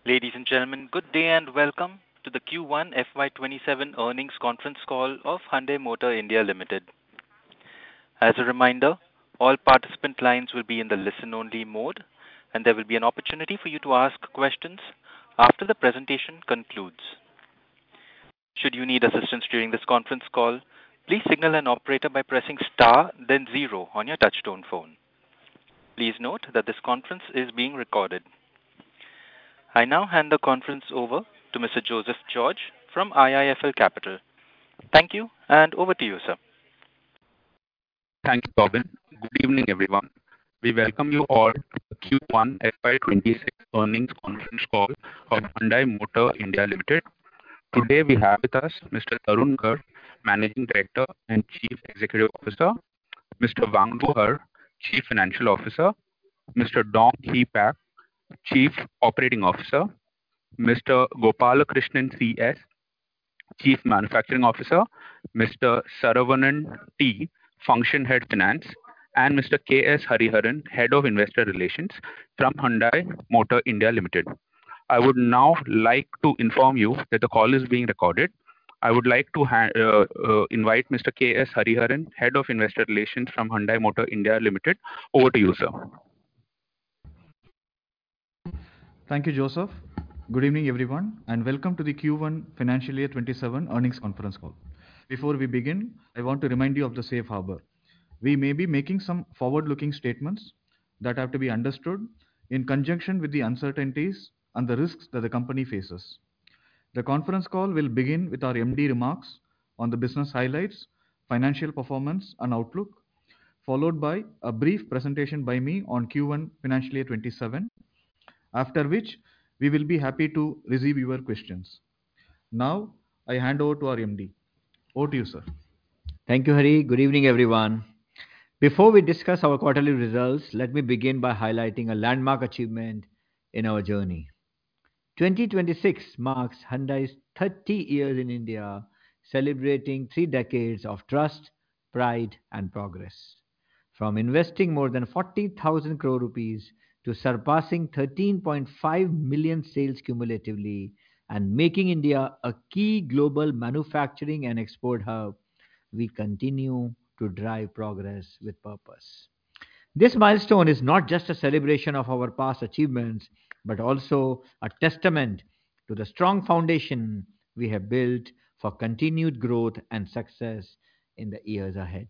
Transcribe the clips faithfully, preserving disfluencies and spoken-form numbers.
Ladies and gentlemen, good day and welcome to the Q one F Y twenty-seven earnings conference call of Hyundai Motor India Limited. As a reminder, all participant lines will be in the listen-only mode, and there will be an opportunity for you to ask questions after the presentation concludes. Should you need assistance during this conference call, please signal an operator by pressing star then zero on your touchtone phone. Please note that this conference is being recorded. I now hand the conference over to Mister Joseph George from I I F L Capital. Thank you, and over to you, sir. Thank you, Robin. Good evening, everyone. We welcome you all to the Q one F Y twenty-six earnings conference call of Hyundai Motor India Limited. Today we have with us Mister Tarun Garg, Managing Director and Chief Executive Officer, Mister Wangdo Hur, Chief Financial Officer, Mister Dong Hee Pak, Chief Operating Officer, Mister Gopalakrishnan C S, Chief Manufacturing Officer, Mister Saravanan T, Function Head Finance, and Mister K S Hariharan, Head of Investor Relations from Hyundai Motor India Limited. I would now like to inform you that the call is being recorded. I would like to ha- uh, uh, invite Mister K S Hariharan, Head of Investor Relations from Hyundai Motor India Limited. Over to you, sir. Thank you, Joseph. Good evening, everyone, and welcome to the Q one Financial Year twenty-seven earnings conference call. Before we begin, I want to remind you of the safe harbor. We may be making some forward-looking statements that have to be understood in conjunction with the uncertainties and the risks that the company faces. The conference call will begin with our M D remarks on the business highlights, financial performance, and outlook, followed by a brief presentation by me on Q one Financial Year twenty-seven, after which we will be happy to receive your questions. Now, I hand over to our M D. Over to you, sir. Thank you, Hari. Good evening, everyone. Before we discuss our quarterly results, let me begin by highlighting a landmark achievement in our journey. twenty twenty-six marks Hyundai's thirty years in India, celebrating three decades of trust, pride, and progress. From investing more than forty thousand crore rupees to surpassing thirteen point five million sales cumulatively and making India a key global manufacturing and export hub, we continue to drive progress with purpose. This milestone is not just a celebration of our past achievements, but also a testament to the strong foundation we have built for continued growth and success in the years ahead.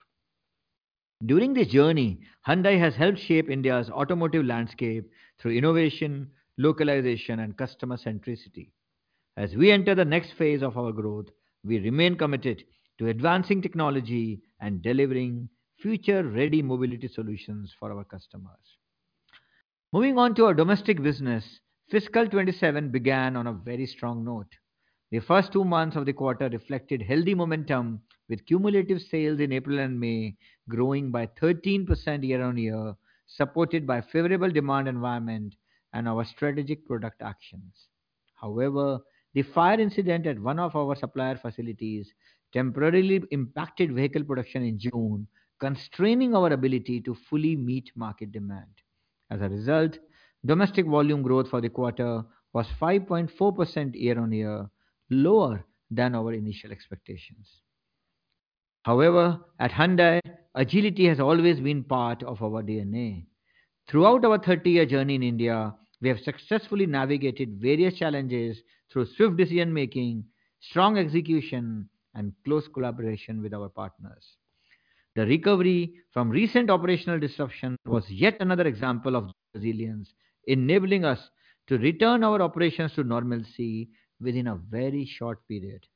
During this journey, Hyundai has helped shape India's automotive landscape through innovation, localization, and customer centricity. As we enter the next phase of our growth, we remain committed to advancing technology and delivering future ready mobility solutions for our customers. Moving on to our domestic business, fiscal twenty-seven began on a very strong note. The first two months of the quarter reflected healthy momentum, with cumulative sales in April and May growing by thirteen percent year on year, supported by favorable demand environment and our strategic product actions. However, the fire incident at one of our supplier facilities temporarily impacted vehicle production in June, constraining our ability to fully meet market demand. As a result, domestic volume growth for the quarter was five point four percent year on year, lower than our initial expectations. However, at Hyundai, agility has always been part of our D N A. Throughout our thirty year journey in India, we have successfully navigated various challenges through swift decision making, strong execution, and close collaboration with our partners. The recovery from recent operational disruption was yet another example of resilience, enabling us to return our operations to normalcy within a very short period.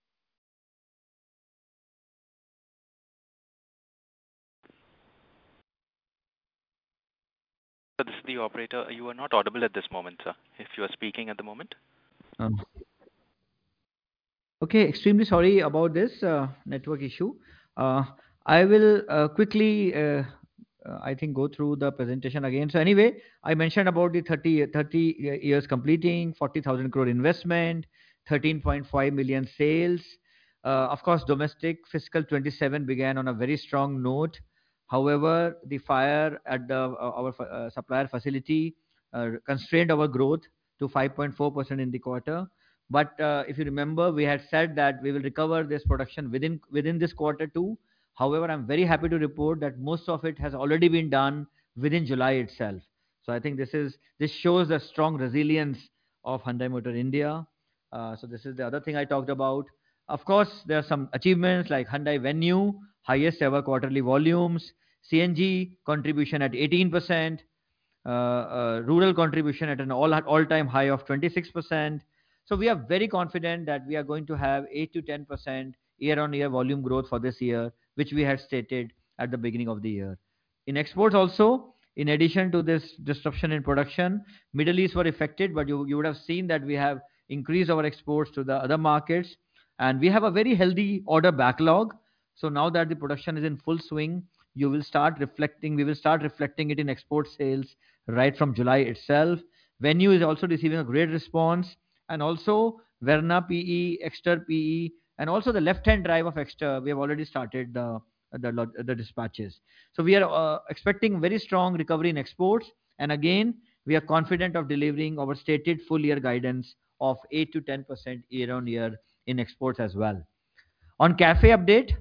So this is the operator. You are not audible at this moment, sir, if you are speaking at the moment. Um, okay, extremely sorry about this uh, network issue. Uh, I will uh, quickly, uh, uh, I think, go through the presentation again. So anyway, I mentioned about the thirty, thirty years completing, forty thousand crore investment, thirteen point five million sales. Uh, of course, domestic fiscal twenty-seven began on a very strong note. However, the fire at the uh, our uh, supplier facility uh, constrained our growth. to five point four percent in the quarter. But uh, if you remember, we had said that we will recover this production within within this quarter too. However, I'm very happy to report that most of it has already been done within July itself. So I think this is this shows the strong resilience of Hyundai Motor India. Uh, so this is the other thing I talked about. Of course, there are some achievements like Hyundai Venue, highest ever quarterly volumes, C N G contribution at eighteen percent, uh, uh, rural contribution at an all all time high of twenty-six percent. So we are very confident that we are going to have eight to ten percent year on year volume growth for this year, which we had stated at the beginning of the year. In exports also, in addition to this disruption in production, Middle East were affected, but you, you would have seen that we have increased our exports to the other markets, and we have a very healthy order backlog. So now that the production is in full swing, you will start reflecting, we will start reflecting it in export sales right from July itself. Venue is also receiving a great response, and also Verna P E, Exter P E, and also the left-hand drive of Exter. We have already started the the, log- the dispatches. So we are uh, expecting very strong recovery in exports, and again we are confident of delivering our stated full year guidance of eight to ten percent year on year in exports as well. On cafe update,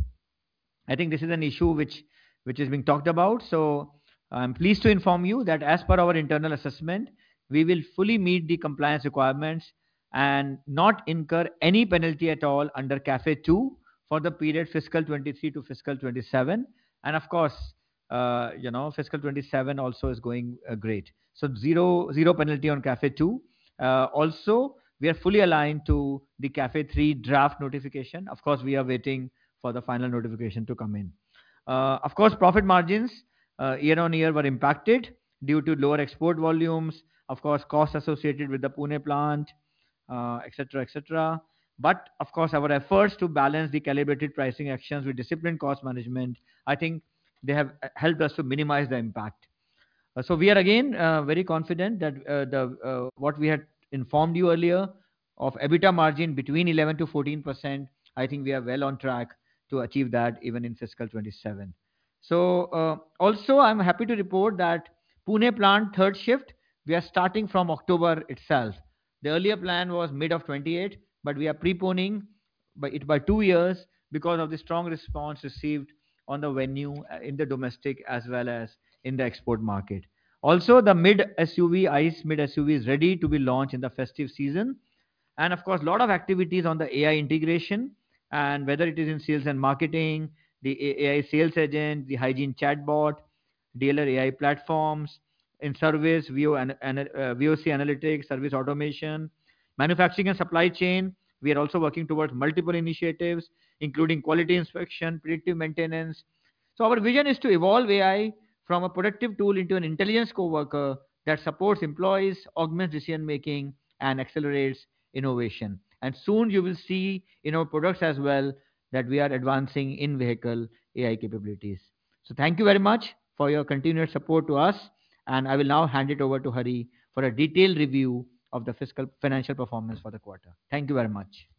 I think this is an issue which which is being talked about. So I'm pleased to inform you that as per our internal assessment, we will fully meet the compliance requirements and not incur any penalty at all under CAFE two for the period fiscal twenty-three to fiscal twenty-seven. And of course, uh, you know, fiscal twenty-seven also is going uh, great. So zero zero penalty on CAFE two. Uh, also, we are fully aligned to the CAFE three draft notification. Of course, we are waiting for the final notification to come in. Uh, of course, profit margins uh, year on year were impacted due to lower export volumes, of course, costs associated with the Pune plant, uh, et cetera, et cetera. But of course, our efforts to balance the calibrated pricing actions with disciplined cost management, I think they have uh, helped us to minimize the impact. Uh, so we are again uh, very confident that uh, the uh, what we had informed you earlier of EBITDA margin between eleven to fourteen percent, I think we are well on track to achieve that even in fiscal twenty-seven. So uh, also I'm happy to report that Pune plant third shift, we are starting from October itself. The earlier plan was mid of twenty-eight, but we are preponing by it by two years because of the strong response received on the venue uh, in the domestic as well as in the export market. Also, the mid S U V, ICE mid S U V is ready to be launched in the festive season. And of course, a lot of activities on the A I integration, and whether it is in sales and marketing, the A I sales agent, the hygiene chatbot, dealer A I platforms, in service, V O, an, an, uh, V O C analytics, service automation, manufacturing and supply chain. We are also working towards multiple initiatives, including quality inspection, predictive maintenance. So our vision is to evolve A I from a productive tool into an intelligence co-worker that supports employees, augments decision making, and accelerates innovation. And soon you will see in our products as well that we are advancing in vehicle A I capabilities. So thank you very much for your continued support to us. And I will now hand it over to Hari for a detailed review of the fiscal financial performance for the quarter. Thank you very much.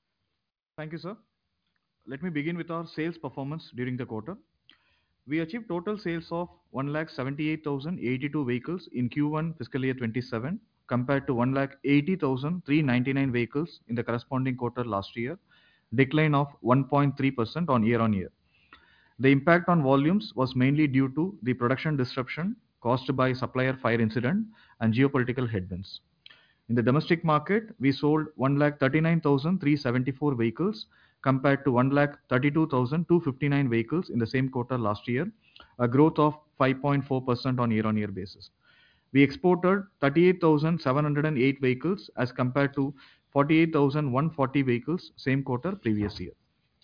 Thank you, sir. Let me begin with our sales performance during the quarter. We achieved total sales of one lakh seventy-eight thousand eighty-two vehicles in Q one fiscal year twenty-seven compared to one lakh eighty thousand three hundred ninety-nine vehicles in the corresponding quarter last year, decline of one point three percent on year on year. The impact on volumes was mainly due to the production disruption caused by supplier fire incident and geopolitical headwinds. In the domestic market, we sold one lakh thirty-nine thousand three hundred seventy-four vehicles compared to one lakh thirty-two thousand two hundred fifty-nine vehicles in the same quarter last year, a growth of five point four percent on year-on-year basis. We exported thirty-eight thousand seven hundred eight vehicles as compared to forty-eight thousand one hundred forty vehicles same quarter previous year.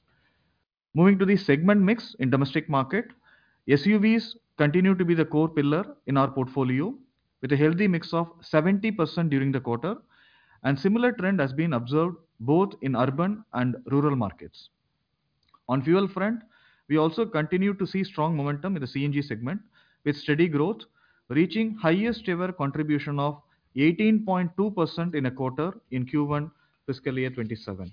Moving to the segment mix in domestic market, S U Vs continue to be the core pillar in our portfolio with a healthy mix of seventy percent during the quarter, and similar trend has been observed both in urban and rural markets. On fuel front, we also continue to see strong momentum in the C N G segment with steady growth, reaching highest ever contribution of eighteen point two percent in a quarter in Q one fiscal year twenty-seven.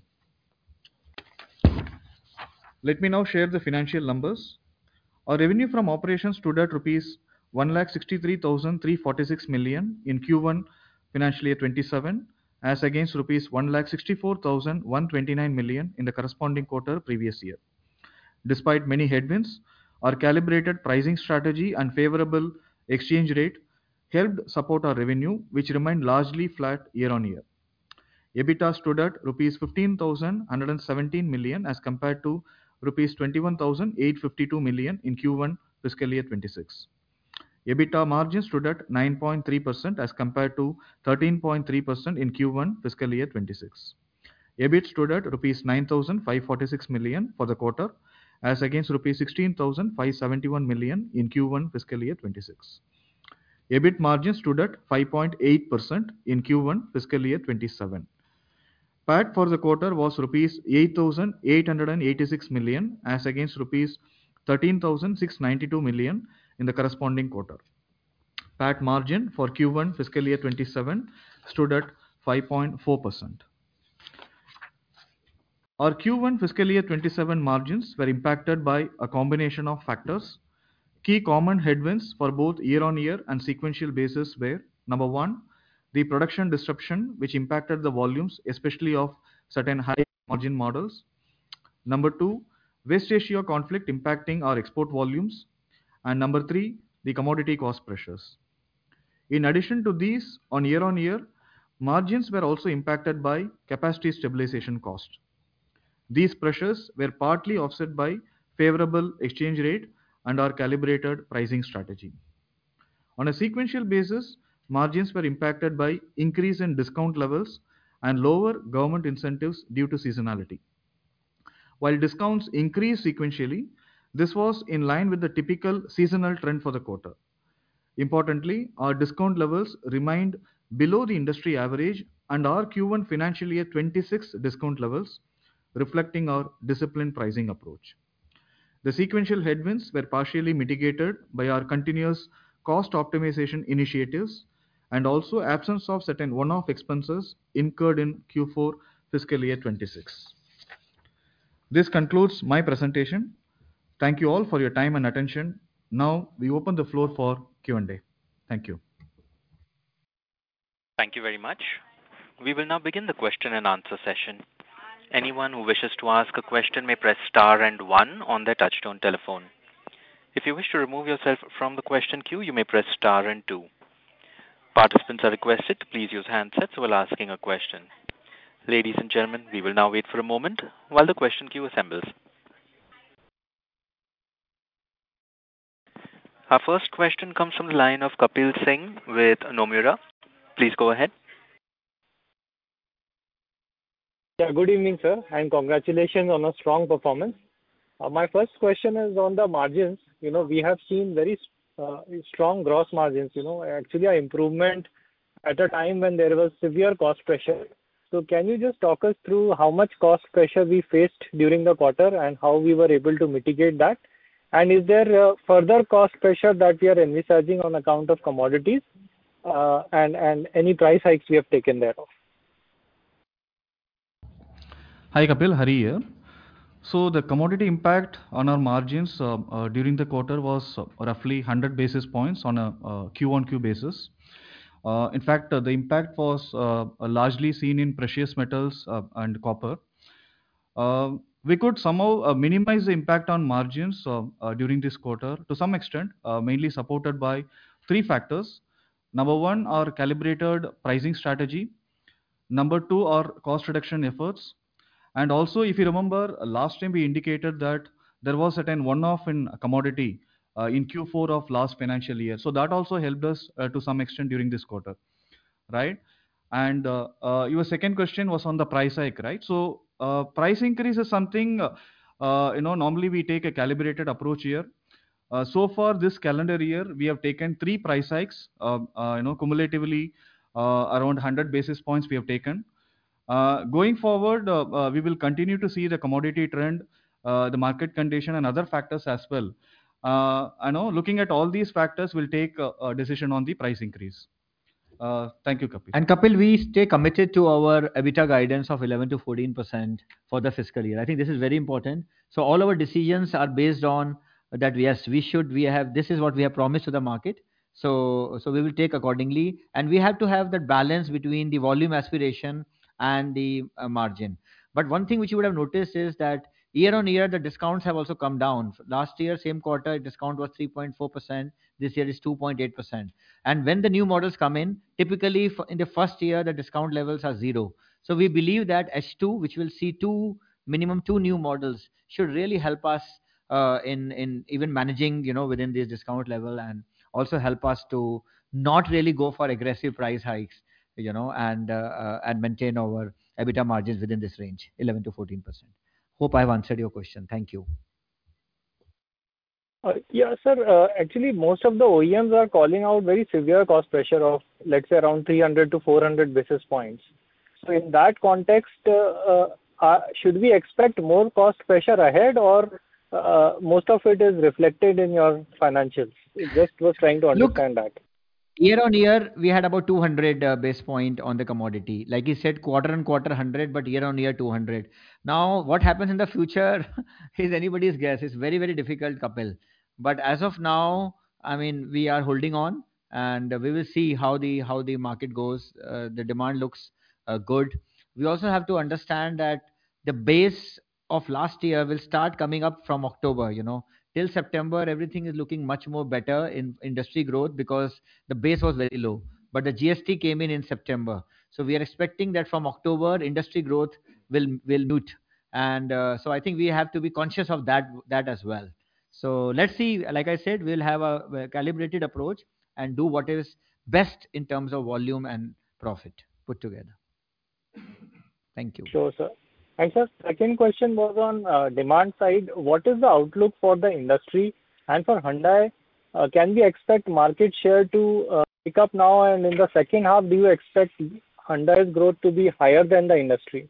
Let me now share the financial numbers. Our revenue from operations stood at rupees one lakh sixty-three thousand three hundred forty-six million in Q one financial year twenty-seven, as against rupees one lakh sixty-four thousand one hundred twenty-nine million in the corresponding quarter previous year. Despite many headwinds, our calibrated pricing strategy and favorable exchange rate helped support our revenue, which remained largely flat year-on-year. EBITDA stood at rupees fifteen thousand one hundred seventeen million as compared to rupees twenty-one thousand eight hundred fifty-two million in Q one fiscal year twenty-six. EBITDA margin stood at nine point three percent as compared to thirteen point three percent in Q one fiscal year twenty-six. EBIT stood at rupees nine thousand five hundred forty-six million for the quarter, as against rupees sixteen thousand five hundred seventy-one million in Q one fiscal year twenty-six. EBIT margin stood at five point eight percent in Q one fiscal year twenty-seven. P A T for the quarter was rupees eight thousand eight hundred eighty-six million as against rupees thirteen thousand six hundred ninety-two million in the corresponding quarter. P A T margin for Q one fiscal year twenty-seven stood at five point four percent. Our Q one fiscal year twenty-seven margins were impacted by a combination of factors. Key common headwinds for both year-on-year and sequential basis were: number one, the production disruption, which impacted the volumes, especially of certain high margin models. Number two, West Asia conflict impacting our export volumes. And number three, the commodity cost pressures. In addition to these, on year-on-year, margins were also impacted by capacity stabilization cost. These pressures were partly offset by favorable exchange rate and our calibrated pricing strategy. On a sequential basis, margins were impacted by increase in discount levels and lower government incentives due to seasonality. While discounts increased sequentially, this was in line with the typical seasonal trend for the quarter. Importantly, our discount levels remained below the industry average and our Q one financial year twenty-six discount levels, reflecting our disciplined pricing approach. The sequential headwinds were partially mitigated by our continuous cost optimization initiatives and also absence of certain one-off expenses incurred in Q four fiscal year twenty-six. This concludes my presentation. Thank you all for your time and attention. Now we open the floor for Q and A. Thank you. Thank you very much. We will now begin the question and answer session. Anyone who wishes to ask a question may press star and one on their touchtone telephone. If you wish to remove yourself from the question queue, you may press star and two. Participants are requested to please use handsets while asking a question. Ladies and gentlemen, we will now wait for a moment while the question queue assembles. Our first question comes from the line of Kapil Singh with Nomura. Please go ahead. Yeah, good evening, sir, and congratulations on a strong performance. Uh, my first question is on the margins. You know, we have seen very uh, strong gross margins, you know, actually an improvement at a time when there was severe cost pressure. So can you just talk us through how much cost pressure we faced during the quarter and how we were able to mitigate that? And is there uh, further cost pressure that we are envisaging on account of commodities uh, and, and any price hikes we have taken thereof? Hi Kapil, Hari here. So the commodity impact on our margins uh, uh, during the quarter was uh, roughly one hundred basis points on a uh, Q on Q basis. Uh, in fact, uh, the impact was uh, largely seen in precious metals uh, and copper. Uh, we could somehow uh, minimize the impact on margins uh, uh, during this quarter to some extent, uh, mainly supported by three factors. Number one, our calibrated pricing strategy. Number two, our cost reduction efforts. And also, if you remember, last time we indicated that there was certain one-off in commodity uh, in Q four of last financial year. So that also helped us uh, to some extent during this quarter, right? And uh, uh, your second question was on the price hike, right? So uh, price increase is something, uh, uh, you know, normally we take a calibrated approach here. Uh, so far this calendar year, we have taken three price hikes, uh, uh, you know, cumulatively uh, around one hundred basis points we have taken. Uh, going forward, uh, uh, we will continue to see the commodity trend, uh, the market condition, and other factors as well. Uh, I know looking at all these factors, we'll take a, a decision on the price increase. Uh, thank you, Kapil. And Kapil, we stay committed to our EBITDA guidance of eleven to fourteen percent for the fiscal year. I think this is very important. So all our decisions are based on that. Yes, we should. We have. This is what we have promised to the market. So, so we will take accordingly, and we have to have that balance between the volume aspiration and the uh, margin. But one thing which you would have noticed is that year on year the discounts have also come down. Last year, same quarter, discount was three point four percent. This year is two point eight percent. And when the new models come in, typically f- in the first year the discount levels are zero. So we believe that H two, which will see two minimum two new models, should really help us uh, in in even managing, you know, within this discount level, and also help us to not really go for aggressive price hikes, you know, and uh, uh, and maintain our EBITDA margins within this range, eleven to fourteen percent. Hope I've answered your question. Thank you. Uh, Yeah, sir. Uh, Actually, most of the O E Ms are calling out very severe cost pressure of, let's say, around three hundred to four hundred basis points. So in that context, uh, uh, uh, should we expect more cost pressure ahead, or uh, most of it is reflected in your financials? Just was trying to Look, understand that. year on year, we had about two hundred uh, base point on the commodity. Like you said, quarter on quarter one hundred, but year on year two hundred. Now, what happens in the future is anybody's guess. It's very, very difficult, Kapil. But as of now, I mean, we are holding on, and we will see how the how the market goes. Uh, the demand looks uh, good. We also have to understand that the base of last year will start coming up from October. You know, till September, everything is looking much more better in industry growth because the base was very low. But the G S T came in in September, so we are expecting that from October industry growth will will mute, and uh, so I think we have to be conscious of that that as well. So let's see. Like I said, we'll have a, a calibrated approach and do what is best in terms of volume and profit put together. Thank you. Sure, sir. And sir, second question was on uh, demand side. What is the outlook for the industry and for Hyundai? Uh, Can we expect market share to uh, pick up now, and in the second half, do you expect Hyundai's growth to be higher than the industry?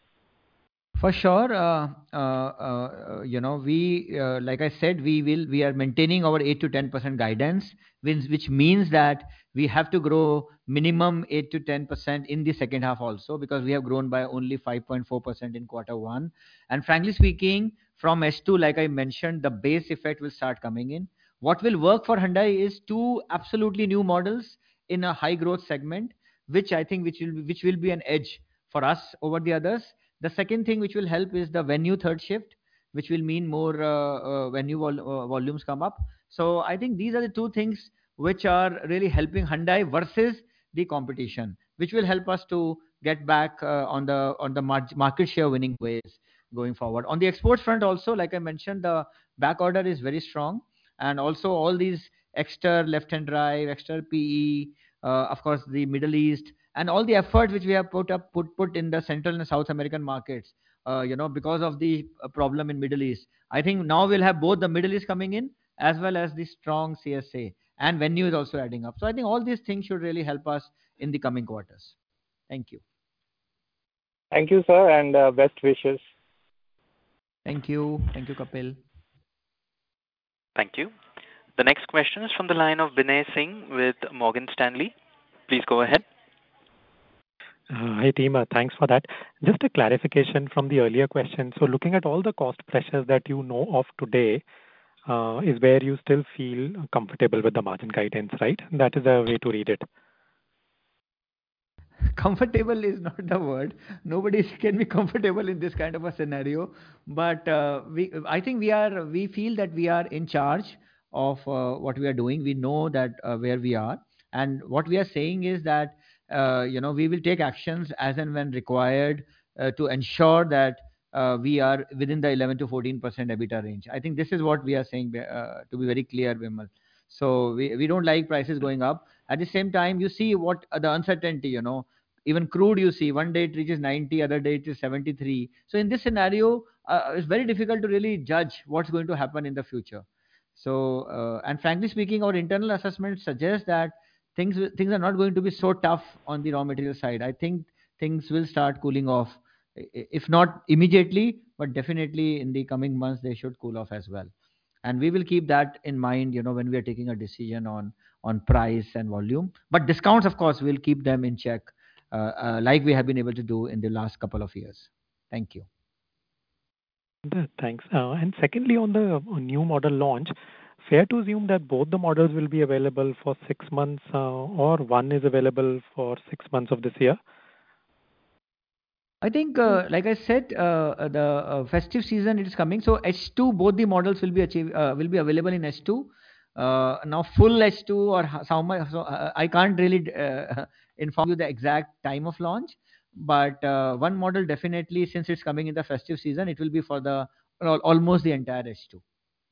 For sure, uh, uh, uh, you know, we uh, like I said, we will we are maintaining our eight to ten percent guidance, which which means that we have to grow minimum eight to ten percent in the second half also, because we have grown by only five point four percent in quarter one. And frankly speaking, from S two, like I mentioned, the base effect will start coming in. What will work for Hyundai is two absolutely new models in a high growth segment, which I think which will be, which will be an edge for us over the others. The second thing which will help is the venue third shift, which will mean more uh, uh, venue vol- uh, volumes come up. So I think these are the two things which are really helping Hyundai versus the competition, which will help us to get back uh, on the on the mar- market share winning ways going forward. On the exports front also, like I mentioned, the back order is very strong, and also all these extra left hand drive, extra P E, uh, of course the Middle East, and all the effort which we have put up put put in the Central and South American markets, uh, you know, because of the uh, problem in Middle East. I think now we'll have both the Middle East coming in as well as the strong C S A, and venue is also adding up. So I think all these things should really help us in the coming quarters. Thank you. Thank you, sir, and uh, best wishes. Thank you. Thank you, Kapil. Thank you. The next question is from the line of Binay Singh with Morgan Stanley. Please go ahead. Uh, Hi, team. Uh, Thanks for that. Just a clarification from the earlier question. So looking at all the cost pressures that you know of today, uh, is where you still feel comfortable with the margin guidance, right? That is the way to read it. Comfortable is not the word. Nobody can be comfortable in this kind of a scenario. But uh, we, I think we are. We feel that we are in charge of uh, what we are doing. We know that uh, where we are, and what we are saying is that uh, you know, we will take actions as and when required uh, to ensure that uh, we are within the eleven to fourteen percent EBITDA range. I think this is what we are saying. Uh, to be very clear, Vimal. So we, we don't like prices going up. At the same time, you see what uh, the uncertainty, you know, even crude, you see one day it reaches ninety, other day it is seventy-three. So in this scenario, uh, it's very difficult to really judge what's going to happen in the future. So uh, and frankly speaking, our internal assessment suggests that things will- things are not going to be so tough on the raw material side. I think things will start cooling off, i- i- if not immediately, but definitely in the coming months they should cool off as well. And we will keep that in mind, you know, when we are taking a decision on on price and volume. But discounts, of course, we'll keep them in check, uh, uh, like we have been able to do in the last couple of years. Thank you. The- Thanks. Uh, And secondly, on the uh, new model launch, fair to assume that both the models will be available for six months, uh, or one is available for six months of this year? I think, uh, like I said, uh, uh, the uh, festive season it is coming. So H two, both the models will be achieve, uh, will be available in H two. Uh, now full H two or ho- how much? So uh, I can't really uh, inform you the exact time of launch, but uh, one model definitely, since it's coming in the festive season, it will be for the al- almost the entire H two.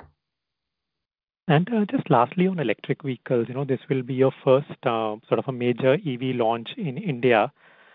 And uh, just lastly, on electric vehicles, you know, this will be your first uh, sort of a major E V launch in India.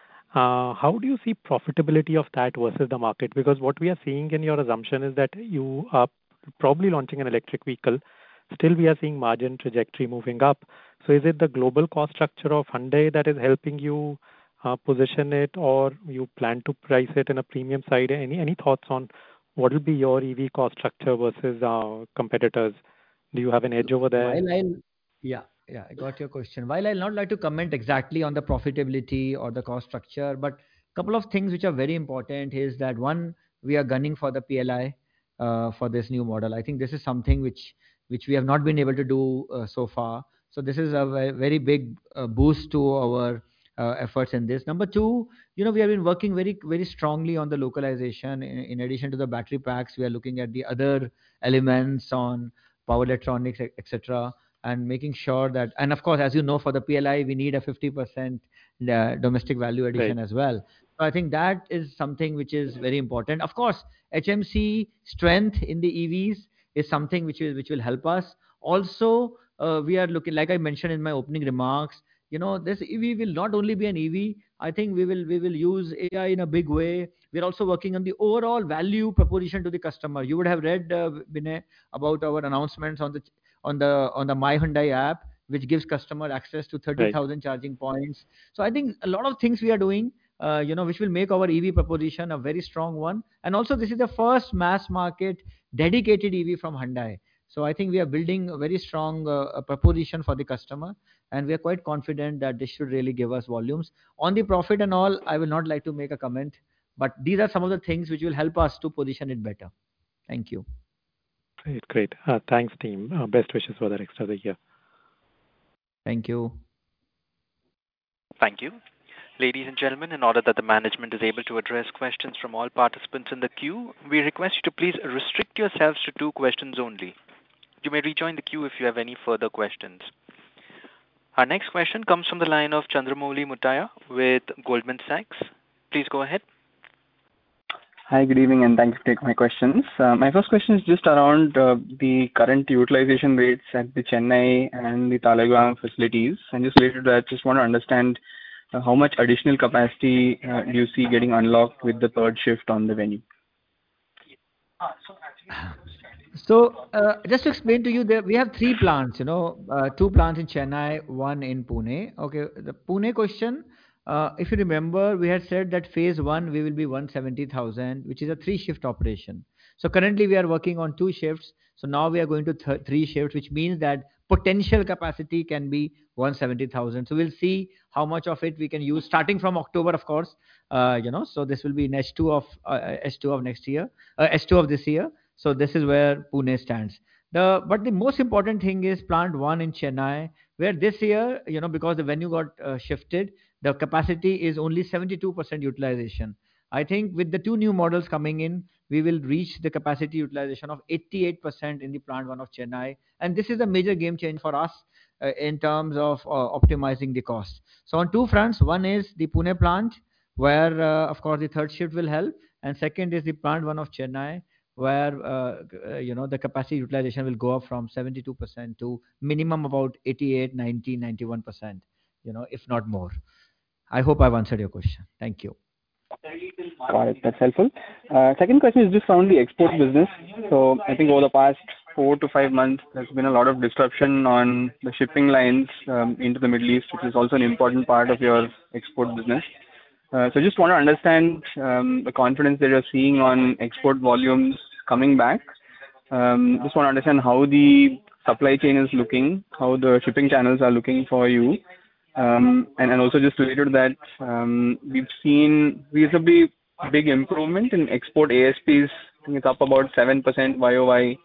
Uh, How do you see profitability of that versus the market? Because what we are seeing in your assumption is that you are probably launching an electric vehicle. Still, we are seeing margin trajectory moving up. So is it the global cost structure of Hyundai that is helping you uh, position it, or you plan to price it in a premium side? Any any thoughts on what will be your E V cost structure versus uh, competitors? Do you have an edge over there? While I'll, yeah, yeah, I got your question. While I'll not like to comment exactly on the profitability or the cost structure, but couple of things which are very important is that one, we are gunning for the P L I uh, for this new model. I think this is something which which we have not been able to do uh, so far. So this is a ve- very big uh, boost to our uh, efforts in this. Number two, you know, we have been working very very strongly on the localization. In, in addition to the battery packs, we are looking at the other elements on power electronics, et cetera, and making sure that, and of course, as you know, for the P L I, we need a fifty percent uh, domestic value addition Right. as well. So I think that is something which is very important. Of course, H M C strength in the E Vs is something which is which will help us. Also, uh, we are looking, like I mentioned in my opening remarks, you know, this E V will not only be an E V. I think we will we will use A I in a big way. We're also working on the overall value proposition to the customer. You would have read, uh, Binay, about our announcements on the on the on the My Hyundai app, which gives customer access to Right. thirty thousand charging points. So I think a lot of things we are doing, uh, you know, which will make our E V proposition a very strong one. And also, this is the first mass market dedicated E V from Hyundai. So I think we are building a very strong uh, a proposition for the customer, and we are quite confident that this should really give us volumes. On the profit and all, I will not like to make a comment, but these are some of the things which will help us to position it better. Thank you. Great. Great. Uh, Thanks, team. Uh, Best wishes for the rest of the year. Thank you. Thank you. Ladies and gentlemen, in order that the management is able to address questions from all participants in the queue, we request you to please restrict yourselves to two questions only. You may rejoin the queue if you have any further questions. Our next question comes from the line of Chandramouli Muthiah with Goldman Sachs. Please go ahead. Hi, good evening, and thank you for taking my questions. Uh, my first question is just around uh, the current utilization rates at the Chennai and the Talegaon facilities. And just related to that, just want to understand uh, how much additional capacity uh, do you see getting unlocked with the third shift on the venue? So, uh, just to explain to you, that we have three plants, you know, uh, two plants in Chennai, one in Pune. Okay, the Pune question, uh, if you remember, we had said that phase one, we will be one hundred seventy thousand, which is a three shift operation. So, currently we are working on two shifts. So, now we are going to th- three shifts, which means that potential capacity can be one hundred seventy thousand. So, we'll see how much of it we can use starting from October, of course, uh, you know, so this will be in H two of, uh, H two of next year, uh, H two of this year. So this is where Pune stands. The but the most important thing is plant one in Chennai, where this year, you know, because the venue got uh, shifted, the capacity is only seventy-two percent utilization. I think with the two new models coming in, we will reach the capacity utilization of eighty-eight percent in the plant one of Chennai, and this is a major game change for us uh, in terms of uh, optimizing the cost. So on two fronts, one is the Pune plant, where uh, of course the third shift will help, and second is the plant one of Chennai, where uh, uh, you know the capacity utilization will go up from seventy-two percent to minimum about eighty-eight, ninety, ninety-one percent, you know, if not more. I hope I've answered your question. Thank you. Got it. That's helpful. Uh, second question is just around the export business. So I think over the past four to five months, there's been a lot of disruption on the shipping lines um, into the Middle East, which is also an important part of your export business. Uh, so just want to understand um, the confidence that you're seeing on export volumes coming back. Um, just want to understand how the supply chain is looking, how the shipping channels are looking for you. Um, and, and also just related to that, um, we've seen reasonably big improvement in export A S Ps. I think it's up about seven percent Y O Y.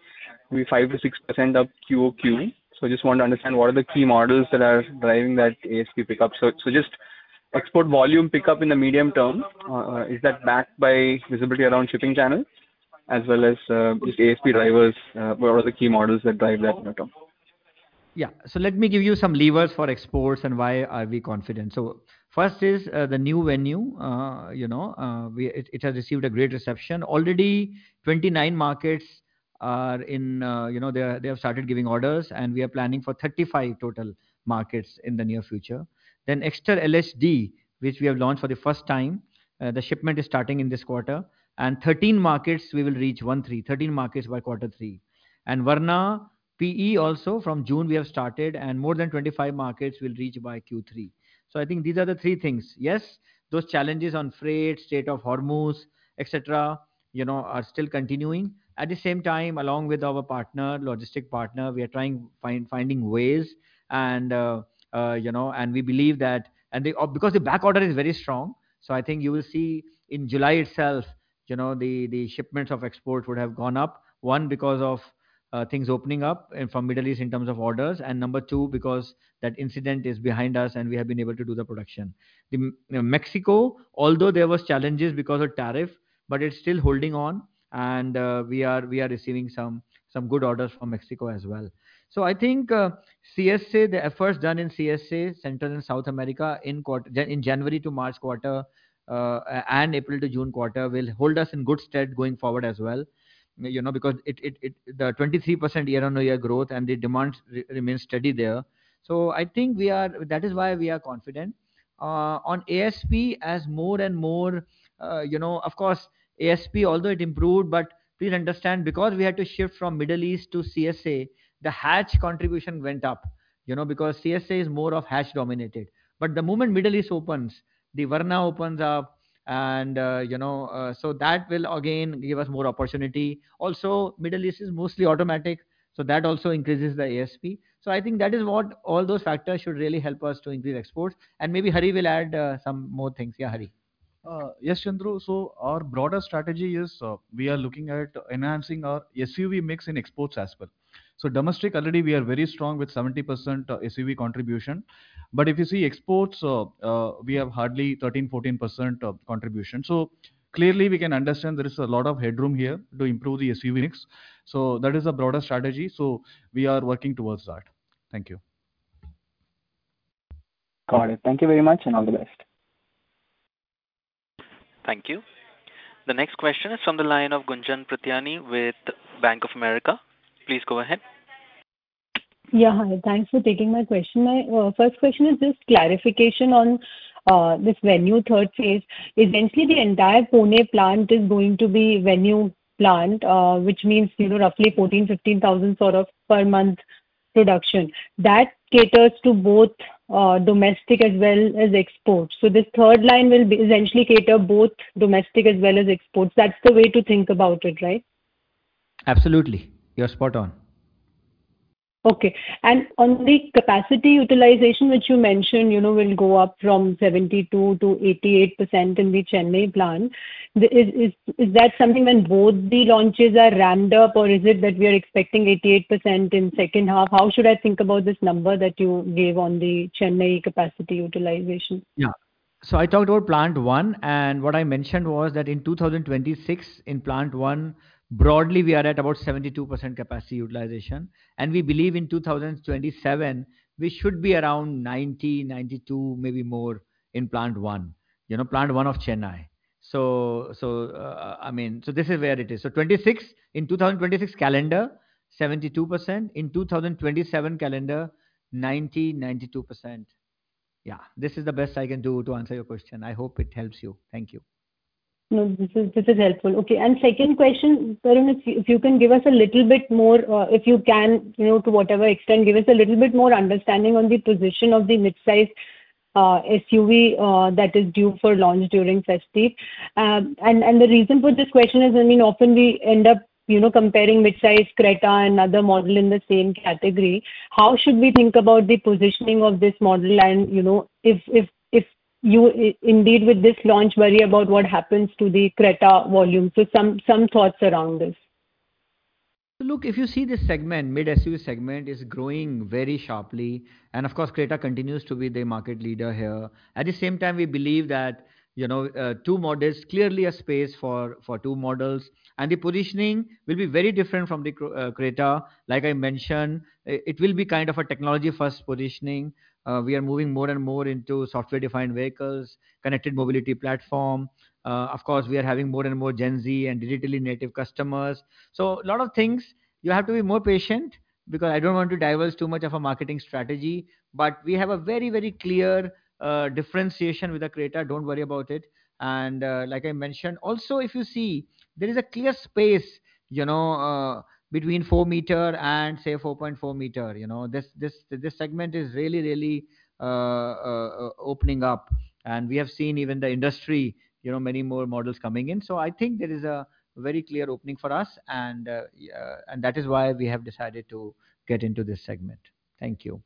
maybe five to six percent up Q O Q. So just want to understand what are the key models that are driving that A S P pickup. So so just export volume pickup in the medium term, uh, is that backed by visibility around shipping channels as well as uh, just A S P drivers? Uh, what are the key models that drive that in the term? Yeah. So let me give you some levers for exports and why are we confident. So first is uh, the new venue. Uh, you know, uh, we it, it has received a great reception. Already twenty-nine markets are in. Uh, you know, they are, they have started giving orders, and we are planning for thirty-five total markets in the near future. Then Exter L H D, which we have launched for the first time, uh, the shipment is starting in this quarter, and thirteen markets we will reach one three. thirteen markets by quarter three, and Varna P E also from June we have started, and more than twenty-five markets will reach by Q three. So I think these are the three things. Yes, those challenges on freight, Strait of Hormuz, et cetera, you know, are still continuing. At the same time, along with our partner, logistic partner, we are trying find finding ways, and uh, uh, you know, and we believe that, and they, because the back order is very strong. So I think you will see in July itself, you know, the the shipments of exports would have gone up. One, because of uh, things opening up and from Middle East in terms of orders, and number two, because that incident is behind us and we have been able to do the production. The you know, Mexico, although there was challenges because of tariff, but it's still holding on, and uh, we are we are receiving some some good orders from Mexico as well. So I think uh, C S A, the efforts done in C S A, Central and South America in quarter, in January to March quarter, uh, and April to June quarter will hold us in good stead going forward as well. You know, because it, it, it the twenty-three percent year on year growth and the demand re- remains steady there. So I think we are, that is why we are confident. Uh, on A S P, as more and more, uh, you know, of course, A S P, although it improved, but please understand, because we had to shift from Middle East to C S A, the hatch contribution went up, you know, because C S A is more of hatch dominated. But the moment Middle East opens, the Varna opens up, and uh, you know uh, so that will again give us more opportunity. Also, Middle East is mostly automatic, so that also increases the A S P. So I think that is what all those factors should really help us to increase exports, and maybe Hari will add uh, some more things. Yeah, Hari. Uh, yes, Chandru. So our broader strategy is uh, we are looking at enhancing our S U V mix in exports as well. So domestic already we are very strong with seventy percent uh, S U V contribution. But if you see exports, uh, uh, we have hardly thirteen, fourteen percent uh, contribution. So clearly we can understand there is a lot of headroom here to improve the S U V mix. So that is a broader strategy. So we are working towards that. Thank you. Got it. Thank you very much and all the best. Thank you. The next question is from the line of Gunjan Pratyani with Bank of America. Please go ahead. Yeah, hi. Thanks for taking my question. My uh, first question is just clarification on uh, this venue third phase. Essentially, the entire Pune plant is going to be venue plant, uh, which means, you know, roughly fourteen, fifteen thousand sort of per month production. That caters to both uh, domestic as well as exports. So this third line will be essentially cater both domestic as well as exports. That's the way to think about it, right? Absolutely. You're spot on. Okay. And on the capacity utilization, which you mentioned, you know, will go up from seventy-two to eighty-eight percent in the Chennai plant. Is, is, is that something when both the launches are ramped up, or is it that we are expecting eighty-eight percent in second half? How should I think about this number that you gave on the Chennai capacity utilization? Yeah. So I talked about plant one, and what I mentioned was that in two thousand twenty-six, in plant one, broadly we are at about seventy-two percent capacity utilization, and we believe in two thousand twenty-seven we should be around ninety, ninety-two, maybe more in plant one, you know, plant one of Chennai. So, so uh, I mean, so this is where it is. So twenty-six, in two thousand twenty-six calendar, seventy-two percent. In two thousand twenty-seven calendar, ninety, ninety-two percent. Yeah, this is the best I can do to answer your question. I hope it helps you. Thank you. No, this is this is helpful. Okay. And second question, Tarun, if you, if you can give us a little bit more, uh, if you can, you know, to whatever extent, give us a little bit more understanding on the position of the mid-size uh, S U V uh, that is due for launch during festive. Um, and and the reason for this question is, I mean, often we end up, you know, comparing mid-size Creta and other model in the same category. How should we think about the positioning of this model? And, you know, if if if you indeed with this launch worry about what happens to the Creta volume. So some some thoughts around this. Look, if you see this segment, mid S U V segment is growing very sharply, and of course, Creta continues to be the market leader here. At the same time, we believe that you know uh, two models clearly a space for for two models, and the positioning will be very different from the Cro- uh, Creta. Like I mentioned, i- it will be kind of a technology first positioning. Uh, we are moving more and more into software defined vehicles, connected mobility platform. Uh, of course, we are having more and more Gen Z and digitally native customers. So a lot of things you have to be more patient because I don't want to divulge too much of a marketing strategy. But we have a very very clear uh, differentiation with the Creta. Don't worry about it. And uh, like I mentioned, also if you see there is a clear space, you know, uh, between four meter and say four point four meter. You know, this this this segment is really really uh, uh, uh, opening up, and we have seen even the industry, you know, many more models coming in. So I think there is a very clear opening for us, and uh, yeah, and that is why we have decided to get into this segment. Thank you.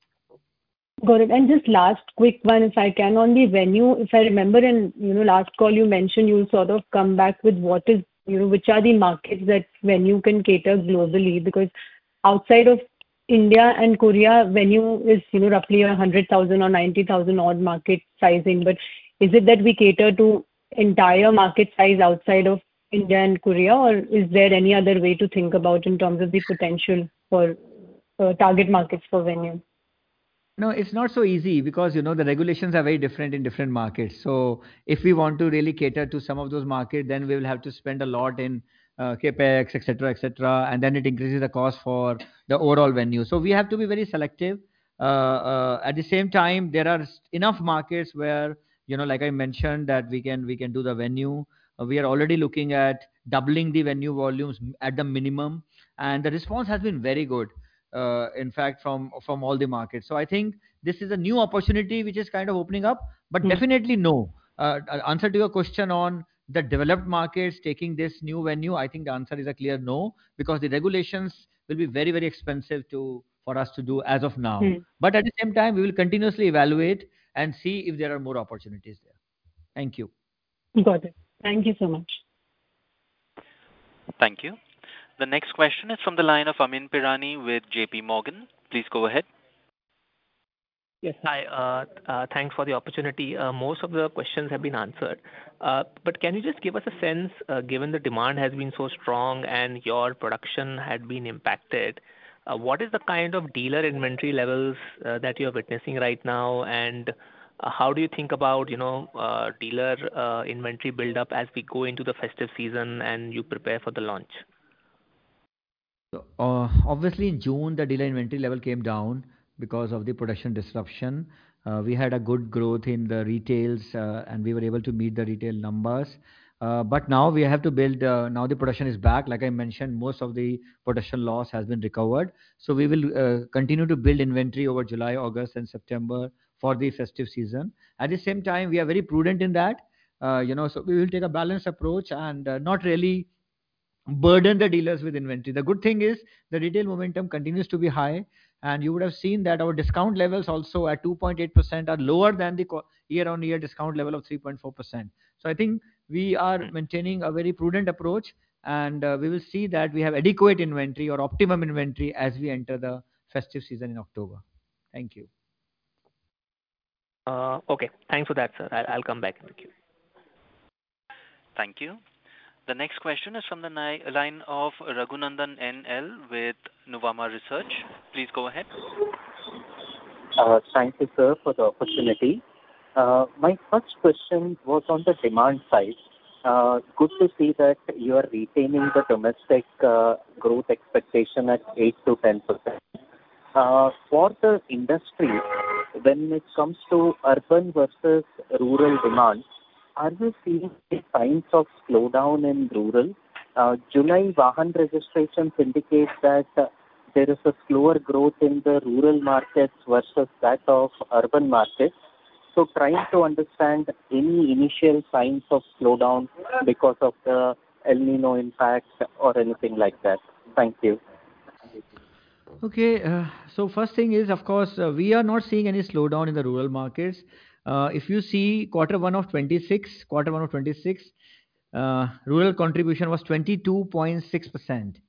Got it. And just last quick one, if I can, on the venue. If I remember in, you know, last call you mentioned you'll sort of come back with what is, you know, which are the markets that venue can cater globally, because outside of India and Korea, venue is, you know, roughly a one hundred thousand or ninety thousand odd market sizing. But is it that we cater to entire market size outside of India and Korea, or is there any other way to think about in terms of the potential for uh, target markets for venue? No, it's not so easy because you know the regulations are very different in different markets. So if we want to really cater to some of those markets, then we will have to spend a lot in uh, capex, et cetera, et cetera, and then it increases the cost for the overall venue. So we have to be very selective. Uh, uh, at the same time, there are s- enough markets where you know, like I mentioned, that we can we can do the venue. Uh, we are already looking at doubling the venue volumes m- at the minimum, and the response has been very good, uh, in fact from from all the markets. So I think this is a new opportunity which is kind of opening up, but Hmm. definitely no. Uh, uh, answer to your question on the developed markets taking this new venue, I think the answer is a clear no, because the regulations will be very very expensive to for us to do as of now. Hmm. But at the same time, we will continuously evaluate and see if there are more opportunities there. Thank you. Got it. Thank you so much. Thank you. The next question is from the line of Amin Pirani with J P Morgan. Please go ahead. Yes. Hi. uh, uh, Thanks for the opportunity. Uh, Most of the questions have been answered. Uh, But can you just give us a sense, uh, given the demand has been so strong and your production had been impacted, uh, what is the kind of dealer inventory levels uh, that you're witnessing right now? And uh, how do you think about, you know, uh, dealer uh, inventory buildup as we go into the festive season and you prepare for the launch? So, uh, obviously, in June, the dealer inventory level came down because of the production disruption. Uh, we had a good growth in the retails, uh, and we were able to meet the retail numbers. Uh, but now we have to build. Uh, now the production is back. Like I mentioned, most of the production loss has been recovered. So we will uh, continue to build inventory over July, August, and September for the festive season. At the same time, we are very prudent in that. Uh, you know, so we will take a balanced approach and uh, not really burden the dealers with inventory. The good thing is the retail momentum continues to be high, and you would have seen that our discount levels also at two point eight percent are lower than the year on year discount level of three point four percent. So I think we are maintaining a very prudent approach, and uh, we will see that we have adequate inventory or optimum inventory as we enter the festive season in October. Thank you. Uh, Okay. Thanks for that, sir. I'll I'll come back in the queue. Thank you. The next question is from the ni- line of Raghunandan N L with Nuvama Research. Please go ahead. Uh, Thank you, sir, for the opportunity. Uh, My first question was on the demand side. Uh, Good to see that you are retaining the domestic uh, growth expectation at eight to ten percent. Uh, For the industry, when it comes to urban versus rural demand, are we seeing any signs of slowdown in rural? Uh, July Vahan registrations indicate that uh, there is a slower growth in the rural markets versus that of urban markets. So trying to understand any initial signs of slowdown because of the El Nino impact or anything like that. Thank you. Okay, uh, so first thing is, of course, uh, we are not seeing any slowdown in the rural markets. Uh, if you see quarter one of twenty-six, quarter one of twenty-six, uh, rural contribution was twenty-two point six percent.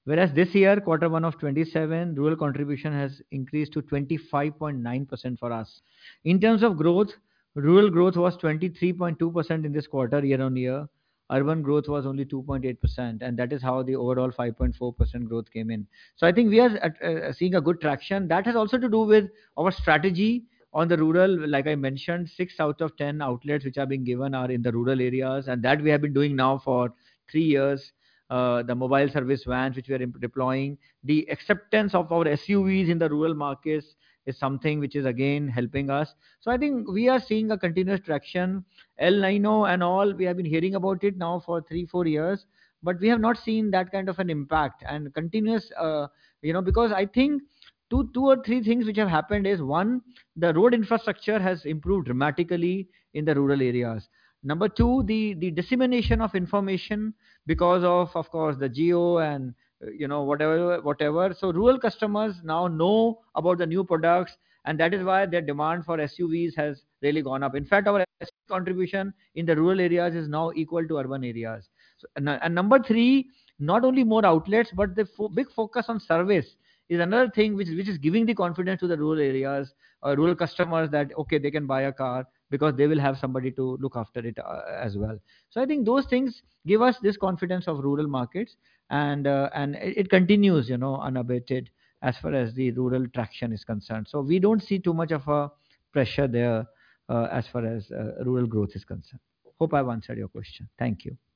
Whereas this year, quarter one of twenty-seven, rural contribution has increased to twenty-five point nine percent for us. In terms of growth, rural growth was twenty-three point two percent in this quarter year on year. Urban growth was only two point eight percent, and that is how the overall five point four percent growth came in. So I think we are at, uh, seeing a good traction. That has also to do with our strategy on the rural. Like I mentioned, six out of ten outlets which are being given are in the rural areas, and that we have been doing now for three years. Uh, the mobile service vans which we are imp- deploying, the acceptance of our S U Vs in the rural markets is something which is again helping us. So I think we are seeing a continuous traction. El Nino and all, we have been hearing about it now for three, four years, but we have not seen that kind of an impact and continuous, uh, you know, because I think two, two or three things which have happened is one, the road infrastructure has improved dramatically in the rural areas. Number two, the, the dissemination of information because of, of course, the geo and uh, you know whatever whatever. So rural customers now know about the new products, and that is why their demand for S U Vs has really gone up. In fact, our S U V contribution in the rural areas is now equal to urban areas. So, and, and number three, not only more outlets, but the fo- big focus on service is another thing which, which is giving the confidence to the rural areas, uh, rural customers that okay, they can buy a car because they will have somebody to look after it uh, as well. So I think those things give us this confidence of rural markets, and uh, and it, it continues, you know, unabated as far as the rural traction is concerned. So we don't see too much of a pressure there uh, as far as uh, rural growth is concerned. Hope I've answered your question. Thank you.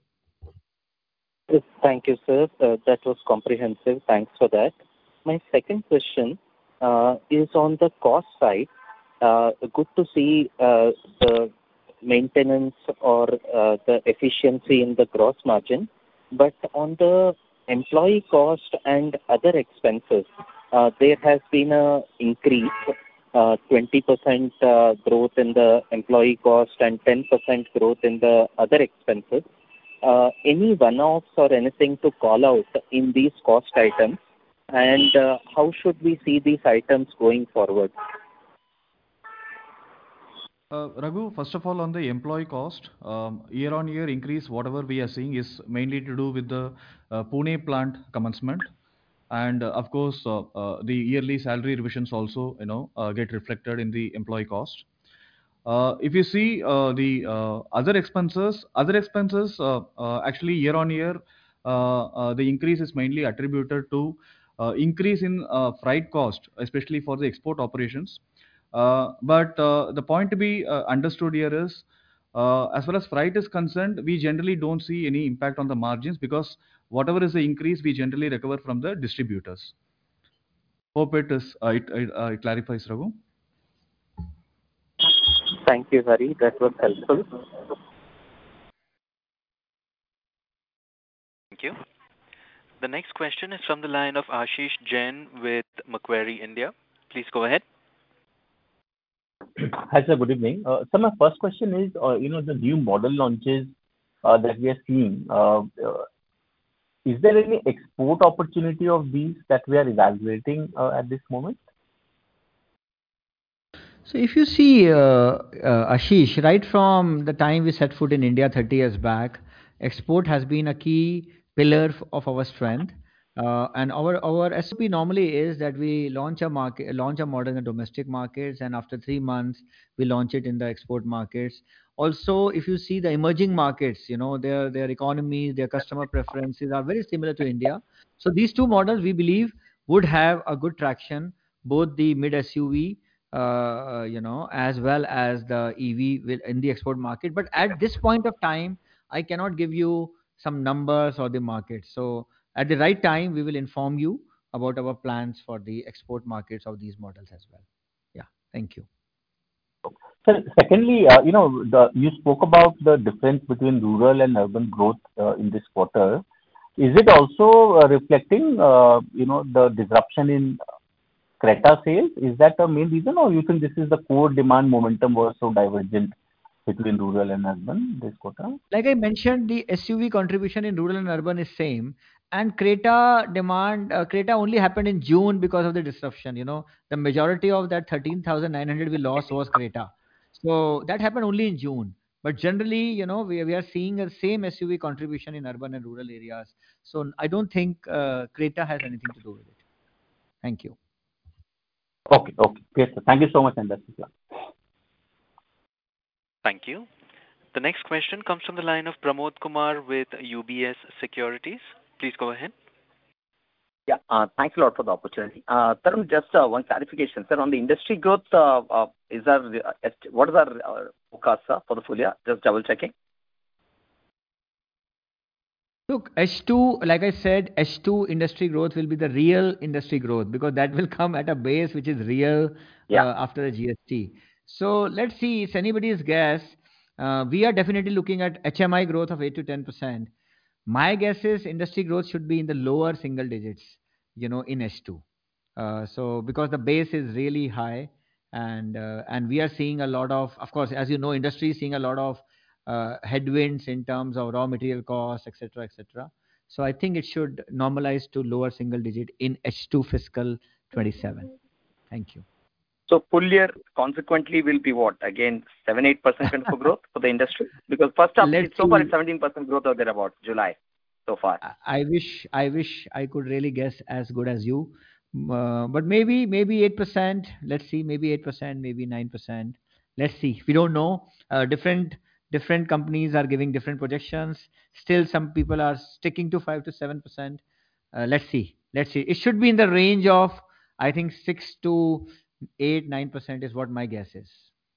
Yes, thank you, sir. Uh, That was comprehensive. Thanks for that. My second question uh, is on the cost side. Uh, Good to see uh, the maintenance or uh, the efficiency in the gross margin. But on the employee cost and other expenses, uh, there has been a increase, uh, twenty percent uh, growth in the employee cost and ten percent growth in the other expenses. Uh, Any one-offs or anything to call out in these cost items? And uh, how should we see these items going forward? Uh, Raghu, first of all, on the employee cost, um, year-on-year increase, whatever we are seeing is mainly to do with the uh, Pune plant commencement. And uh, of course, uh, uh, the yearly salary revisions also, you know, uh, get reflected in the employee cost. Uh, if you see uh, the uh, other expenses, other expenses uh, uh, actually year-on-year, uh, uh, the increase is mainly attributed to uh, increase in uh, freight cost, especially for the export operations. Uh, but uh, the point to be uh, understood here is, uh, as far as freight is concerned, we generally don't see any impact on the margins because whatever is the increase, we generally recover from the distributors. Hope it is uh, it, it, uh, it clarifies, Raghu. Thank you, Hari. That was helpful. Thank you. The next question is from the line of Ashish Jain with Macquarie India. Please go ahead. Hi, sir. Good evening. Uh, So my first question is, uh, you know, the new model launches uh, that we are seeing, uh, uh, is there any export opportunity of these that we are evaluating uh, at this moment? So if you see, uh, uh, Ashish, right from the time we set foot in India thirty years back, export has been a key pillar f- of our strength. Uh, and our, our S O P normally is that we launch a market, launch a model in the domestic markets, and after three months we launch it in the export markets. Also, if you see the emerging markets, you know, their their economies, their customer preferences are very similar to India. So these two models we believe would have a good traction, both the mid S U V uh, you know, as well as the E V will in the export market. But at this point of time, I cannot give you some numbers or the market. So at the right time, we will inform you about our plans for the export markets of these models as well. Yeah, thank you. Sir, secondly, uh, you know, the, you spoke about the difference between rural and urban growth uh, in this quarter. Is it also uh, reflecting, uh, you know, the disruption in Creta sales? Is that the main reason, or you think this is the core demand momentum was so divergent between rural and urban this quarter? Like I mentioned, the S U V contribution in rural and urban is same. And Creta demand, uh, Creta only happened in June because of the disruption. You know, the majority of that thirteen thousand nine hundred we lost was Creta. So that happened only in June. But generally, you know, we, we are seeing the same S U V contribution in urban and rural areas. So I don't think uh, Creta has anything to do with it. Thank you. Okay, okay. Great, sir. Thank you so much, and best of luck. Thank you. The next question comes from the line of Pramod Kumar with U B S Securities. Please go ahead. Yeah, uh, thanks a lot for the opportunity. Uh, Tarun, just uh, one clarification, sir. On the industry growth, uh, uh, is our, uh, est- what is our uh, forecast, sir, for the full year? Just double checking. Look, H two, like I said, H two industry growth will be the real industry growth because that will come at a base which is real Yeah. uh, after the G S T. So let's see, it's anybody's guess. Uh, we are definitely looking at H M I growth of eight to ten percent. My guess is industry growth should be in the lower single digits, you know, in H two. Uh, so because the base is really high, and uh, and we are seeing a lot of, of course, as you know, industry is seeing a lot of uh, headwinds in terms of raw material costs, et cetera, et cetera. So I think it should normalize to lower single digit in H two fiscal twenty-seven. Thank you. So full year consequently will be what? Again, seven eight percent kind of growth for the industry? Because first half, Let's it's so far see. it's seventeen percent growth or thereabout, July, so far. I wish I wish I could really guess as good as you, uh, but maybe maybe eight percent. Let's see, maybe eight percent, maybe nine percent. Let's see. We don't know. Uh, different different companies are giving different projections. Still, some people are sticking to five to seven percent. Uh, let's see. Let's see. It should be in the range of, I think, six to eight nine percent is what my guess is.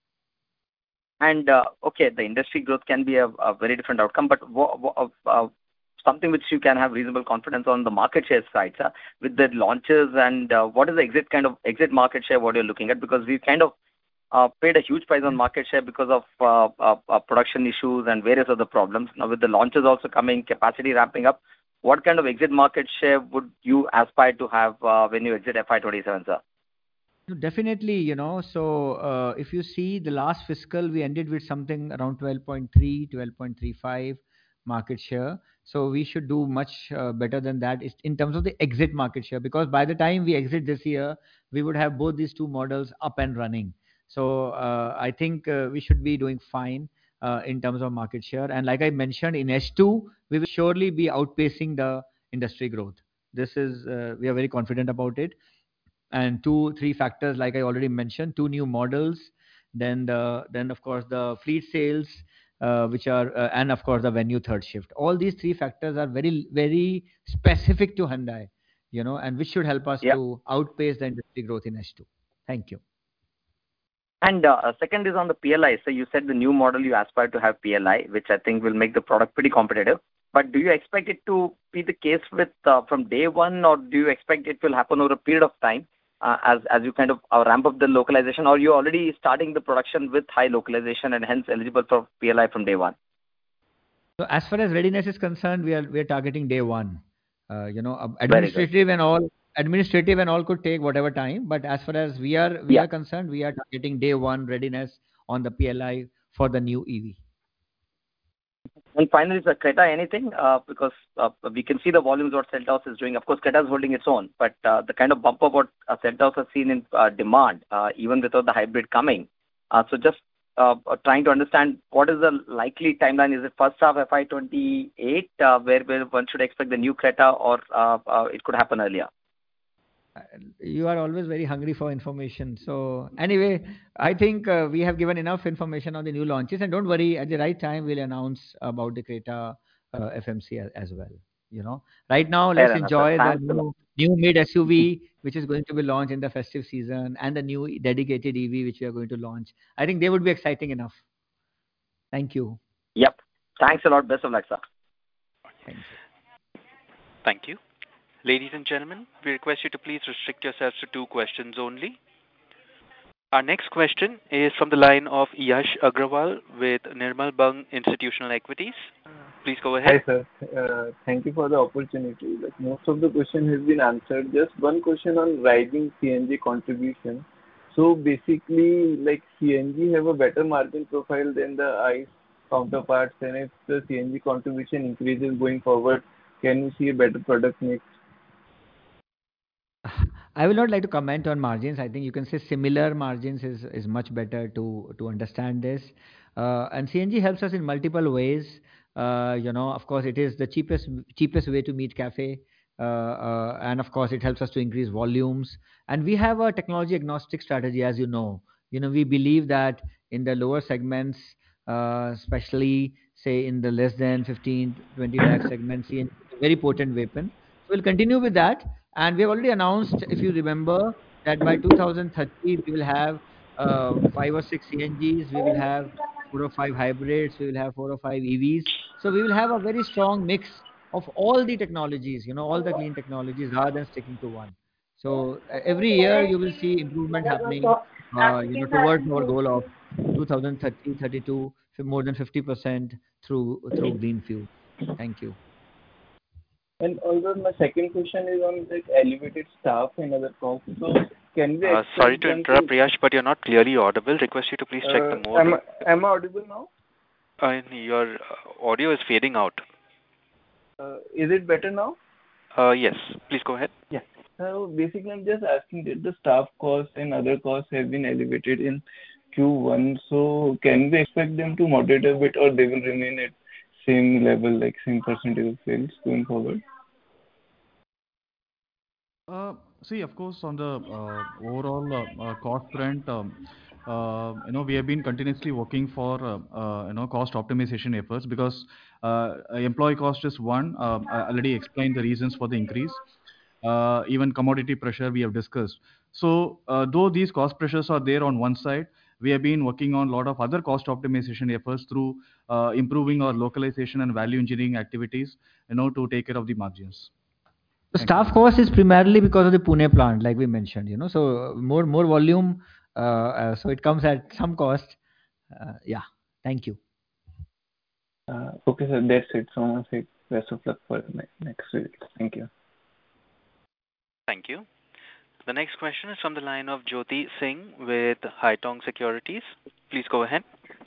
And uh, okay, the industry growth can be a, a very different outcome, but wo- wo- uh, something which you can have reasonable confidence on the market share side, sir, with the launches and uh, what is the exit kind of exit market share what you're looking at? Because we kind of uh, paid a huge price on market share because of uh, uh, uh, production issues and various other problems. Now with the launches also coming, capacity ramping up, what kind of exit market share would you aspire to have uh, when you exit F Y twenty-seven, sir? No, definitely, you know, so uh, if you see the last fiscal, we ended with something around twelve point three, twelve point three five market share. So we should do much uh, better than that is- in terms of the exit market share, because by the time we exit this year, we would have both these two models up and running. So uh, I think uh, we should be doing fine uh, in terms of market share. And like I mentioned, in H two, we will surely be outpacing the industry growth. This is, uh, we are very confident about it. And two three factors, like I already mentioned, two new models, then the then of course the fleet sales, uh, which are uh, and of course the venue third shift. All these three factors are very very specific to Hyundai, you know, and which should help us Yeah. to outpace the industry growth in H two. Thank you. And uh, second is on the P L I. So you said the new model you aspire to have P L I, which I think will make the product pretty competitive. But do you expect it to be the case with uh, from day one, or do you expect it will happen over a period of time uh, as as you kind of uh, ramp up the localization, or you already starting the production with high localization and hence eligible for P L I from day one? So as far as readiness is concerned, we are we are targeting day one. Uh, you know, uh, Very good. administrative and all administrative and all could take whatever time, but as far as we are we Yeah. are concerned, we are targeting day one readiness on the P L I for the new E V. And finally, sir, Creta, anything? Uh, because uh, we can see the volumes what Seltos is doing. Of course, Creta is holding its own, but uh, the kind of bump up what uh, Seltos has seen in uh, demand, uh, even without the hybrid coming. Uh, so just uh, uh, trying to understand what is the likely timeline. Is it first half F Y twenty-eight, uh, where, where one should expect the new Creta, or uh, uh, it could happen earlier? You are always very hungry for information. So anyway, I think uh, we have given enough information on the new launches, and don't worry, at the right time we'll announce about the Creta uh, F M C as, as well. You know, right now Fair let's enough, sir. enjoy the Thanks a lot. new new mid S U V which is going to be launched in the festive season, and the new dedicated E V which we are going to launch. I think they would be exciting enough. Thank you. Yep. Thanks a lot. Best of luck, sir. Thank you. Thank you. Ladies and gentlemen, we request you to please restrict yourselves to two questions only. Our next question is from the line of Yash Agrawal with Nirmal Bang Institutional Equities. Please go ahead. Hi, sir. Uh, thank you for the opportunity. Like, most of the question has been answered. Just one question on rising C N G contribution. So basically, like C N G have a better margin profile than the ICE counterparts, and if the C N G contribution increases going forward, can we see a better product mix? I will not like to comment on margins. I think you can say similar margins is, is much better to, to understand this. Uh, and C N G helps us in multiple ways. Uh, you know, of course, it is the cheapest cheapest way to meet cafe. Uh, uh, and of course, it helps us to increase volumes. And we have a technology agnostic strategy, as you know. You know, we believe that in the lower segments, uh, especially say in the less than fifteen, twenty lakh segment, C N G is a very potent weapon. So we'll continue with that. And we have already announced, if you remember, that by two thousand thirty, we will have uh, five or six C N Gs, we will have four or five hybrids, we will have four or five E Vs. So we will have a very strong mix of all the technologies, you know, all the clean technologies rather than sticking to one. So uh, every year you will see improvement happening, uh, you know, towards our goal of two thousand thirty, thirty-two, more than fifty percent through through green fuel. Thank you. And also my second question is on like elevated staff and other costs. So can we Uh, sorry expect to them interrupt, Priyash, but you're not clearly audible. Request you to please check the Uh, mode. am, I- am I audible now? Uh, your uh, audio is fading out. Uh, is it better now? Uh, yes, please go ahead. Yeah. So basically, I'm just asking that the staff costs and other costs have been elevated in Q one. So can we expect them to moderate a bit, or they will remain at same level, like same percentage of sales going forward? Uh, see, of course, on the uh, overall uh, uh, cost front, um, uh, you know, we have been continuously working for uh, uh, you know cost optimization efforts because uh, employee cost is one. Um, I already explained the reasons for the increase. Uh, even commodity pressure we have discussed. So, uh, though these cost pressures are there on one side, we have been working on a lot of other cost optimization efforts through uh, improving our localization and value engineering activities, you know, to take care of the margins. The staff cost is primarily because of the Pune plant, like we mentioned, you know, so more more volume, uh, uh, so it comes at some cost. Uh, yeah, thank you. Uh, okay, sir, that's it. So much. Best of luck for the next week. Thank you. Thank you. The next question is from the line of Jyoti Singh with Haitong Securities. Please go ahead.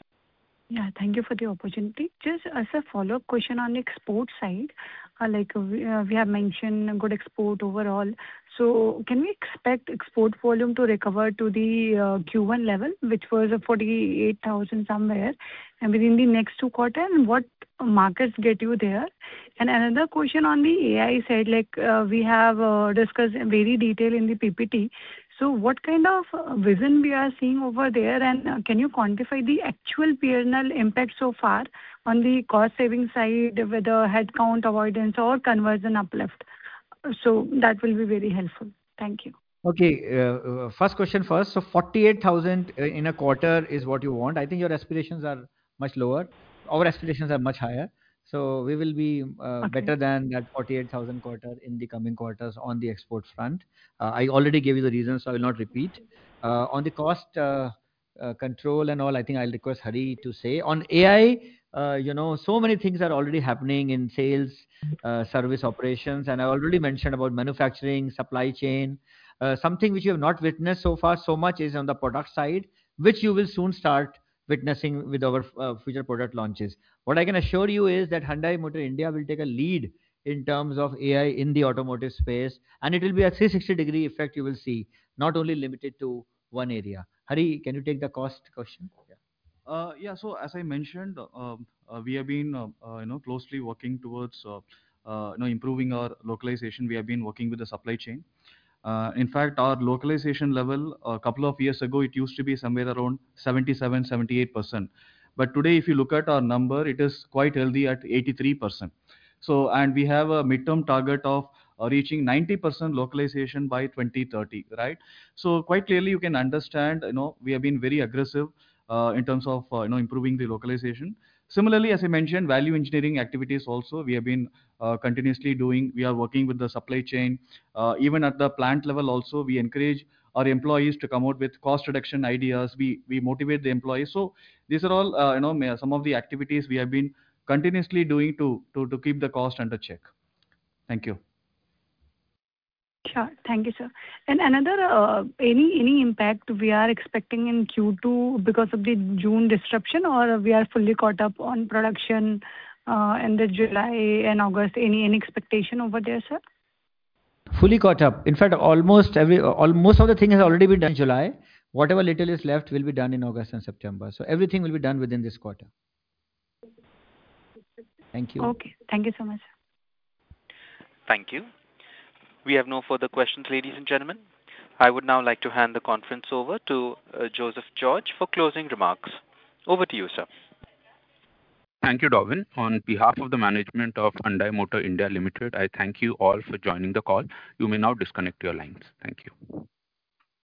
Yeah, thank you for the opportunity. Just as a follow-up question on the export side, uh, like uh, we, uh, we have mentioned good export overall. So can we expect export volume to recover to the uh, Q one level, which was uh, forty-eight thousand somewhere, and within the next two quarters, and what markets get you there? And another question on the A I side, like uh, we have uh, discussed in very detail in the P P T. So what kind of uh, vision we are seeing over there, and uh, can you quantify the actual P and L impact so far on the cost saving side, whether headcount avoidance or conversion uplift? So that will be very helpful. Thank you. Okay, uh, uh, first question first. So forty-eight thousand uh, in a quarter is what you want. I think your aspirations are much lower. Our aspirations are much higher. So we will be uh, Okay. better than that forty-eight thousand quarter in the coming quarters on the export front. Uh, I already gave you the reasons, so I will not repeat. Uh, on the cost uh, uh, control and all, I think I'll request Hari to say. On A I, uh, you know, so many things are already happening in sales, uh, service operations, and I already mentioned about manufacturing, supply chain. Uh, something which you have not witnessed so far so much is on the product side, which you will soon start witnessing with our uh, future product launches. What I can assure you is that Hyundai Motor India will take a lead in terms of A I in the automotive space, and it will be a three sixty degree effect you will see, not only limited to one area. Hari, can you take the cost question? Yeah. Uh, yeah, so as I mentioned, um, uh, we have been, uh, uh, you know, closely working towards, uh, uh, you know, improving our localization. We have been working with the supply chain. Uh, in fact, our localization level a couple of years ago, it used to be somewhere around seventy-seven, seventy-eight percent. But today, if you look at our number, it is quite healthy at eighty-three percent. So, and we have a midterm target of uh, reaching ninety percent localization by twenty thirty, right? So quite clearly, you can understand, you know, we have been very aggressive uh, in terms of, uh, you know, improving the localization. Similarly, as I mentioned, value engineering activities also, we have been uh, continuously doing. We are working with the supply chain. Uh, even at the plant level also, we encourage our employees to come out with cost reduction ideas. We we motivate the employees. So these are all, uh, you know, may- some of the activities we have been continuously doing to, to, to keep the cost under check. Thank you. Sure. Thank you, sir. And another, uh, any any impact we are expecting in Q two because of the June disruption, or we are fully caught up on production uh, in the July and August? Any any expectation over there, sir? fully caught up. In fact, almost every, almost of the thing has already been done in July. Whatever little is left will be done in August and September. So everything will be done within this quarter. Thank you. Okay. Thank you so much. Thank you. We have no further questions, ladies and gentlemen. I would now like to hand the conference over to uh, Joseph George for closing remarks. Over to you, sir. Thank you, Darwin. On behalf of the management of Hyundai Motor India Limited, I thank you all for joining the call. You may now disconnect your lines. Thank you.